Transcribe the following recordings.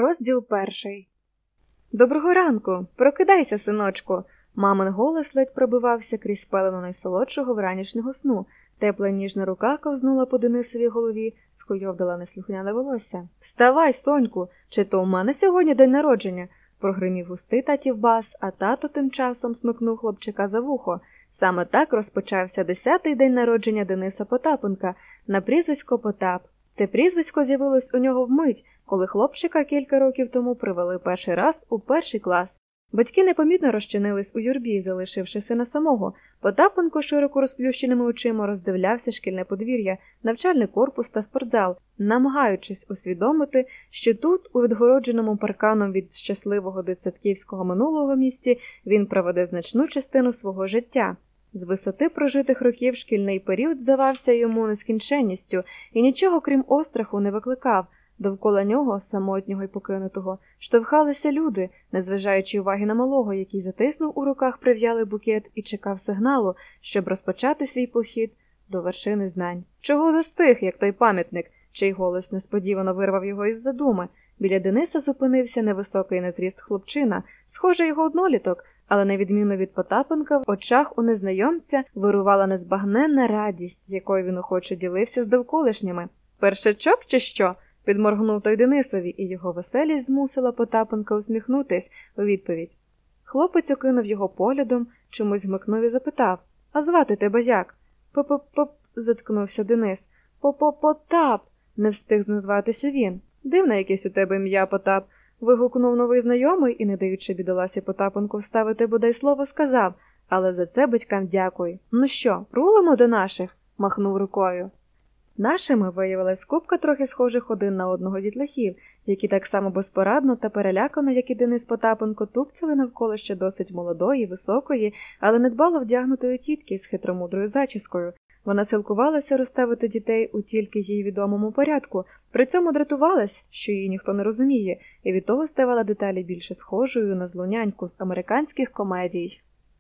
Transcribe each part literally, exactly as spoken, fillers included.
Розділ перший. «Доброго ранку! Прокидайся, синочку!» Мамин голос ледь пробивався крізь пелену найсолодшого вранішнього сну. Тепла ніжна рука ковзнула по Денисовій голові, скуйовдила неслухняне волосся. «Вставай, соньку! Чи то у мене сьогодні день народження?» Прогримів густий татів бас, а тато тим часом смикнув хлопчика за вухо. Саме так розпочався десятий день народження Дениса Потапенка на прізвисько Потап. Це прізвисько з'явилось у нього вмить, коли хлопчика кілька років тому привели перший раз у перший клас. Батьки непомітно розчинились у юрбі, залишивши сина самого. Потапенко широко розплющеними очима роздивлявся шкільне подвір'я, навчальний корпус та спортзал, намагаючись усвідомити, що тут, у відгородженому парканом від щасливого дитсадківського минулого місці, він проведе значну частину свого життя. З висоти прожитих років шкільний період здавався йому нескінченністю і нічого крім остраху не викликав. Довкола нього, самотнього й покинутого, штовхалися люди, незважаючи уваги на малого, який затиснув у руках прив'ялий букет і чекав сигналу, щоб розпочати свій похід до вершини знань. Чого застиг, як той пам'ятник, чий голос несподівано вирвав його із задуми. Біля Дениса зупинився невисокий на зріст хлопчина, схожий його одноліток, але на відміну від Потапенка, в очах у незнайомця вирувала незбагненна радість, якою він охоче ділився з довколишніми. «Першачок чи що?» – підморгнув той Денисові, і його веселість змусила Потапенка усміхнутись у відповідь. Хлопець окинув його поглядом, чомусь гмикнув і запитав: «А звати тебе як?» «По-по-по», – заткнувся Денис. «По-по-потап», – не встиг назватися він. «Дивне якесь у тебе ім'я, Потап», – вигукнув новий знайомий і, не даючи бідоласі Потапенку вставити бодай слово, сказав: «Але за це батькам дякую. Ну що, рулимо до наших?» – махнув рукою. Нашими виявилась купка трохи схожих один на одного дітлахів, які так само безпорадно та перелякано, як і Денис Потапенко, тупцяли навколо ще досить молодої, високої, але недбало вдягнутої тітки з хитромудрою зачіскою. Вона силкувалася розставити дітей у тільки їй відомому порядку, при цьому дратувалась, що її ніхто не розуміє, і від того ставала деталі більше схожою на злу няньку з американських комедій.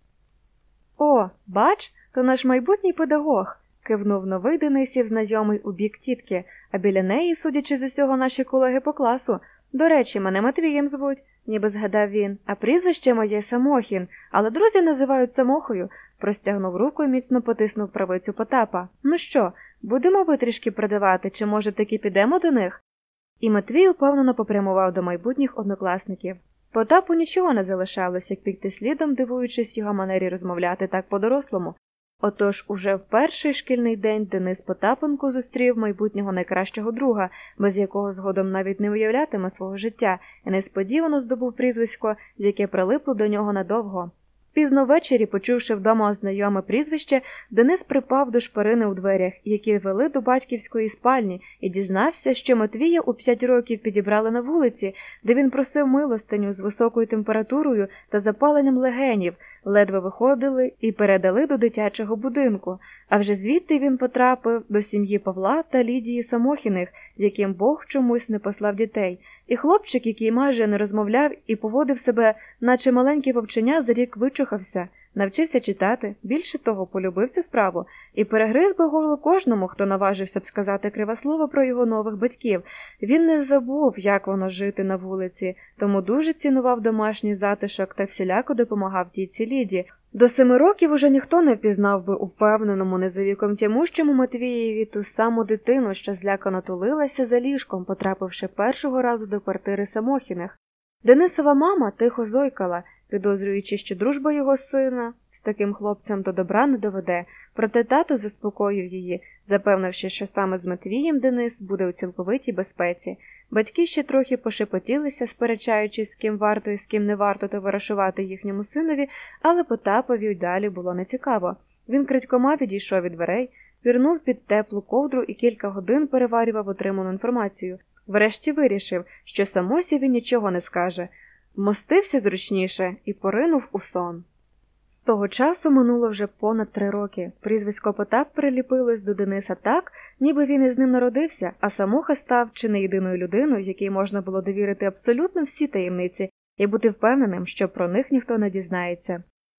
«О, бач, то наш майбутній педагог!» – кивнув новий Денисів знайомий у бік тітки, а біля неї, судячи з усього, наші колеги по класу. «До речі, мене Матвієм звуть», – ніби згадав він, «а прізвище моє Самохін, але друзі називають Самохою», – простягнув руку і міцно потиснув правицю Потапа. «Ну що, будемо витрішки продавати, чи, може, таки підемо до них?» І Матвій упевнено попрямував до майбутніх однокласників. Потапу нічого не залишалось, як піти слідом, дивуючись його манері розмовляти так по-дорослому. Отож, уже в перший шкільний день Денис Потапенко зустрів майбутнього найкращого друга, без якого згодом навіть не уявлятиме свого життя, і несподівано здобув прізвисько, яке прилипло до нього надовго. Пізно ввечері, почувши вдома знайоме прізвище, Денис припав до шпарини у дверях, які вели до батьківської спальні, і дізнався, що Матвія у п'ять років підібрали на вулиці, де він просив милостиню з високою температурою та запаленням легенів, ледве виходили і передали до дитячого будинку. А вже звідти він потрапив до сім'ї Павла та Лідії Самохіних, яким Бог чомусь не послав дітей. І хлопчик, який майже не розмовляв і поводив себе, наче маленьке вовченя, за рік вичухався, навчився читати, більше того, полюбив цю справу, і перегриз би горло кожному, хто наважився б сказати криве слово про його нових батьків. Він не забув, як воно жити на вулиці, тому дуже цінував домашній затишок та всіляко допомагав тітці Ліді. До семи років уже ніхто не впізнав би у впевненому, не за віком тямущому Матвієві ту саму дитину, що злякано тулилася за ліжком, потрапивши першого разу до квартири Самохіних. Денисова мама тихо зойкала, підозрюючи, що дружба його сина з таким хлопцем до добра не доведе, проте тато заспокоїв її, запевнивши, що саме з Матвієм Денис буде у цілковитій безпеці. Батьки ще трохи пошепотілися, сперечаючись, з ким варто і з ким не варто товаришувати їхньому синові, але Потапові й далі було нецікаво. Він крадькома відійшов від дверей, пірнув під теплу ковдру і кілька годин переварював отриману інформацію. Врешті вирішив, що самосі він нічого не скаже. Вмостився зручніше і поринув у сон. З того часу минуло вже понад три роки. Прізвисько Потап приліпилось до Дениса так, ніби він із ним народився, а Самоха став чи не єдиною людиною, якій можна було довірити абсолютно всі таємниці і бути впевненим, що про них ніхто не дізнається.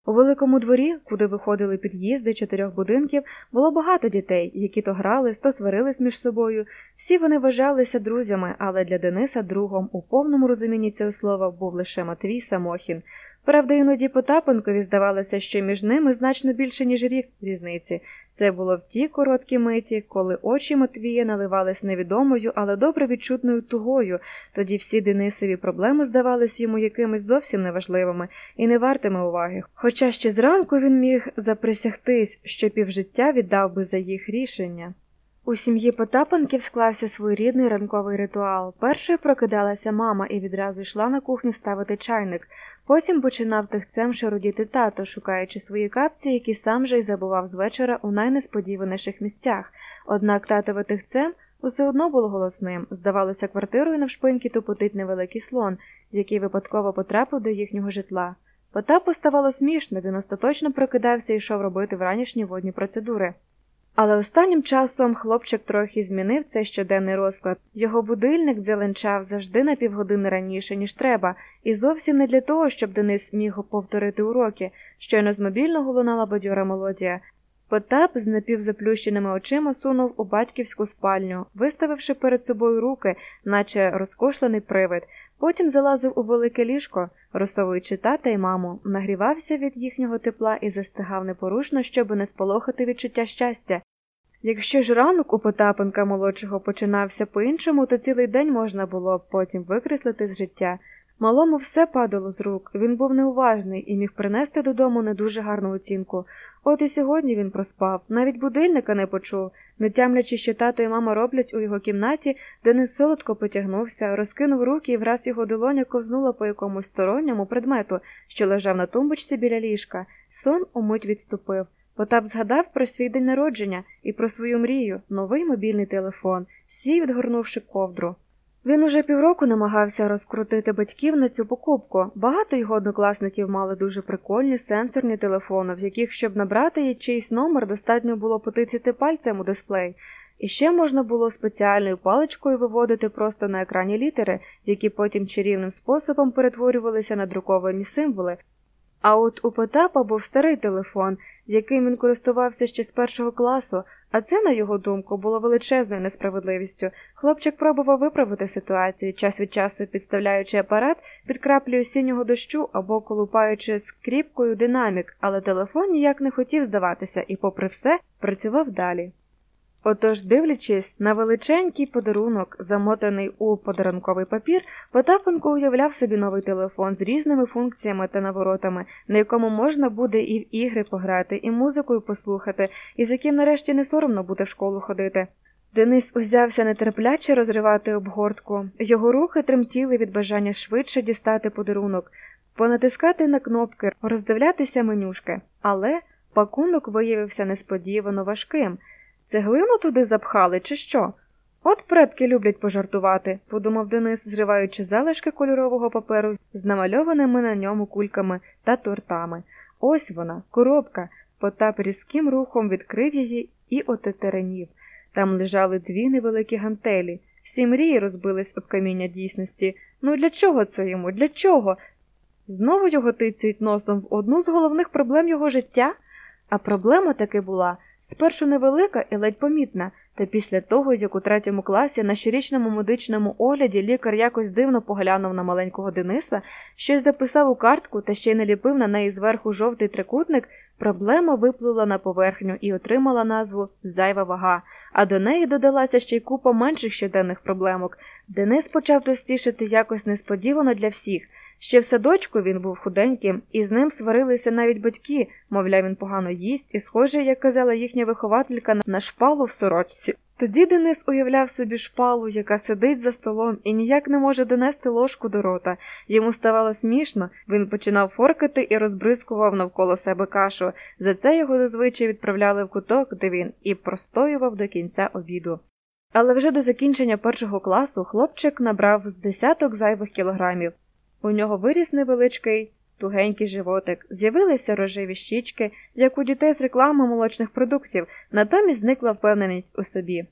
У великому дворі, куди виходили під'їзди чотирьох будинків, було багато дітей, які то грались, то сварились між собою. Всі вони вважалися друзями, але для Дениса другом у повному розумінні цього слова був лише Матвій Самохін. Правда, іноді Потапенкові здавалося, що між ними значно більше, ніж рік різниці. Це було в ті короткі миті, коли очі Матвія наливались невідомою, але добре відчутною тугою. Тоді всі Денисові проблеми здавались йому якимись зовсім неважливими і не вартими уваги. Хоча ще зранку він міг заприсягтись, що півжиття віддав би за їх рішення. У сім'ї Потапенків склався своєрідний ранковий ритуал. Першою прокидалася мама і відразу йшла на кухню ставити чайник. Потім починав тихцем шарудіти тато, шукаючи свої капці, які сам же й забував з вечора у найнесподіваніших місцях. Однак татове тихцем усе одно було голосним. Здавалося, квартирою навшпиньки тупотить невеликий слон, який випадково потрапив до їхнього житла. Потапу ставало смішно, він остаточно прокидався і йшов робити вранішні водні процедури. Але останнім часом хлопчик трохи змінив цей щоденний розклад. Його будильник дзеленчав завжди на півгодини раніше, ніж треба, і зовсім не для того, щоб Денис міг повторити уроки. Щойно з мобільного лунала бадьора мелодія. Потап з напівзаплющеними очима сунув у батьківську спальню, виставивши перед собою руки, наче розкошлений привид. Потім залазив у велике ліжко, розсовуючи тата й маму, нагрівався від їхнього тепла і застигав непорушно, щоб не сполохати відчуття щастя. Якщо ж ранок у Потапенка-молодшого починався по-іншому, то цілий день можна було потім викреслити з життя. Малому все падало з рук, він був неуважний і міг принести додому не дуже гарну оцінку. От і сьогодні він проспав, навіть будильника не почув. Не тямлячи, що тато і мама роблять у його кімнаті, Денис солодко потягнувся, розкинув руки і враз його долоня ковзнула по якомусь сторонньому предмету, що лежав на тумбочці біля ліжка. Сон умить відступив. Потап згадав про свій день народження і про свою мрію – новий мобільний телефон, сів, відгорнувши ковдру. Він уже півроку намагався розкрутити батьків на цю покупку. Багато його однокласників мали дуже прикольні сенсорні телефони, в яких, щоб набрати чийсь номер, достатньо було потицяти пальцем у дисплей. І ще можна було спеціальною паличкою виводити просто на екрані літери, які потім чарівним способом перетворювалися на друковані символи. А от у Потапа був старий телефон, яким він користувався ще з першого класу, а це, на його думку, було величезною несправедливістю. Хлопчик пробував виправити ситуацію, час від часу підставляючи апарат під краплі осіннього дощу або колупаючи скріпкою динамік, але телефон ніяк не хотів здаватися і, попри все, працював далі. Отож, дивлячись на величенький подарунок, замотаний у подарунковий папір, Потапенко уявляв собі новий телефон з різними функціями та наворотами, на якому можна буде і в ігри пограти, і музикою послухати, і з яким нарешті не соромно буде в школу ходити. Денис узявся нетерпляче розривати обгортку. Його руки тремтіли від бажання швидше дістати подарунок, понатискати на кнопки, роздивлятися менюшки. Але пакунок виявився несподівано важким. Цеглину туди запхали, чи що? От предки люблять пожартувати, подумав Денис, зриваючи залишки кольорового паперу з намальованими на ньому кульками та тортами. Ось вона, коробка. Потап різким рухом відкрив її і отетеренів. Там лежали дві невеликі гантелі. Всі мрії розбились об каміння дійсності. Ну для чого це йому? Для чого? Знову його тицюють носом в одну з головних проблем його життя? А проблема таки була – спершу невелика і ледь помітна, та після того, як у третьому класі на щорічному медичному огляді лікар якось дивно поглянув на маленького Дениса, щось записав у картку та ще й наліпив на неї зверху жовтий трикутник, проблема виплила на поверхню і отримала назву «зайва вага», а до неї додалася ще й купа менших щоденних проблемок. Денис почав товстішати якось несподівано для всіх. Ще в садочку він був худеньким, і з ним сварилися навіть батьки, мовляв, він погано їсть і схожий, як казала їхня вихователька, на шпалу в сорочці. Тоді Денис уявляв собі шпалу, яка сидить за столом і ніяк не може донести ложку до рота. Йому ставало смішно, він починав форкати і розбризкував навколо себе кашу. За це його зазвичай відправляли в куток, де він і простоював до кінця обіду. Але вже до закінчення першого класу хлопчик набрав з десяток зайвих кілограмів. У нього виріс невеличкий, тугенький животик, з'явилися рожеві щічки, як у дітей з реклами молочних продуктів, натомість зникла впевненість у собі.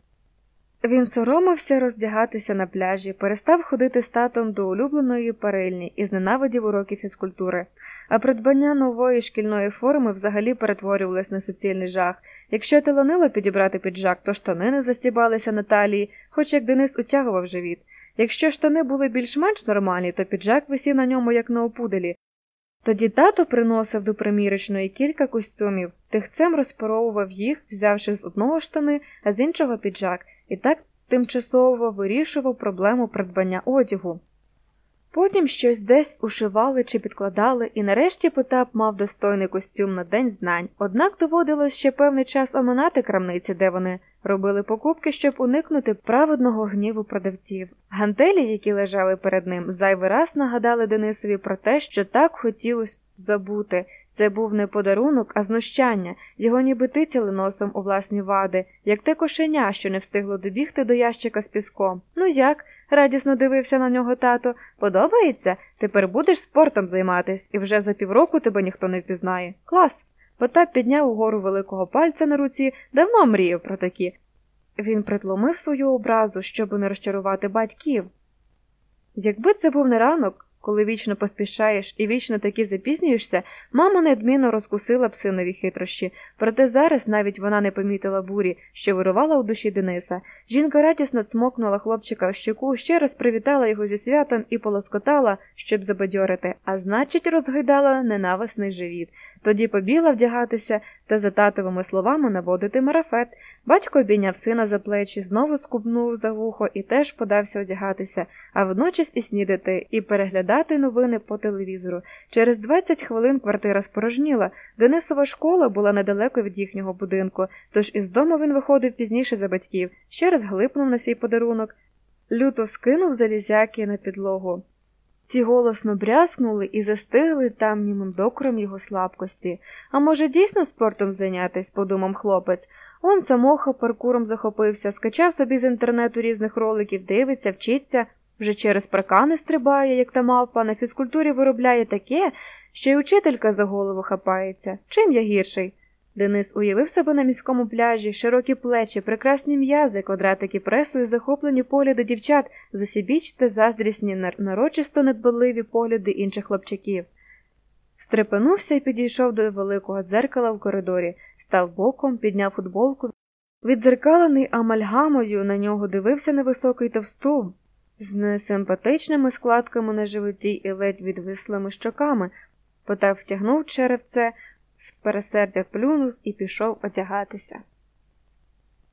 Він соромився роздягатися на пляжі, перестав ходити з татом до улюбленої парильні і зненавидів уроки фізкультури. а придбання нової шкільної форми взагалі перетворювалось на суцільний жах. Якщо таланило підібрати піджак, то штани не застібалися на талії, хоч як Денис утягував живіт. Якщо штани були більш-менш нормальні, то піджак висів на ньому як на опуделі. Тоді тато приносив до примірочної кілька костюмів, тихцем розпаровував їх, взявши з одного штани, а з іншого піджак, і так тимчасово вирішував проблему придбання одягу. Потім щось десь ушивали чи підкладали, і нарешті Потап мав достойний костюм на День знань. Однак доводилось ще певний час оминати крамниці, де вони робили покупки, щоб уникнути праведного гніву продавців. Гантелі, які лежали перед ним, зайвий раз нагадали Денисові про те, що так хотілося забути. Це був не подарунок, а знущання. Його ніби тицяли носом у власні вади, як те кошеня, що не встигло добігти до ящика з піском. «Ну як?» – радісно дивився на нього тато. «Подобається? Тепер будеш спортом займатись, і вже за півроку тебе ніхто не впізнає. Клас!» Потап підняв угору великого пальця на руці, давно мріяв про такі. Він притломив свою образу, щоб не розчарувати батьків. Якби це був не ранок, коли вічно поспішаєш і вічно таки запізнюєшся, мама неодмінно розкусила б синові хитрощі, проте зараз навіть вона не помітила бурі, що вирувала у душі Дениса. Жінка радісно цмокнула хлопчика в щеку, ще раз привітала його зі святом і полоскотала, щоб забадьорити, а значить розгойдала ненависний живіт. Тоді побігла вдягатися та за татовими словами наводити марафет. Батько обійняв сина за плечі, знову скубнув за вухо і теж подався одягатися, а водночас і снідати, і переглядати новини по телевізору. Через двадцять хвилин квартира спорожніла. Денисова школа була недалеко від їхнього будинку, тож із дому він виходив пізніше за батьків, ще раз глипнув на свій подарунок, люто скинув залізяки на підлогу. Ті голосно брязкнули і застигли там німим докором його слабкості. А може дійсно спортом зайнятись, подумав хлопець. Он самоха паркуром захопився, скачав собі з інтернету різних роликів, дивиться, вчиться, вже через паркани стрибає, як та мавпа, на фізкультурі виробляє таке, що й учителька за голову хапається. Чим я гірший? Денис уявив себе на міському пляжі, широкі плечі, прекрасні м'язи, квадратики пресу і захоплені погляди дівчат, зусібіч та заздрісні, нарочисто недбаливі погляди інших хлопчаків. Стрепенувся і підійшов до великого дзеркала в коридорі, став боком, підняв футболку. Віддзеркалений амальгамою на нього дивився невисокий товстун з несимпатичними складками на животі і ледь відвислими щоками. Потап втягнув черевце, з пересердя плюнув і пішов одягатися.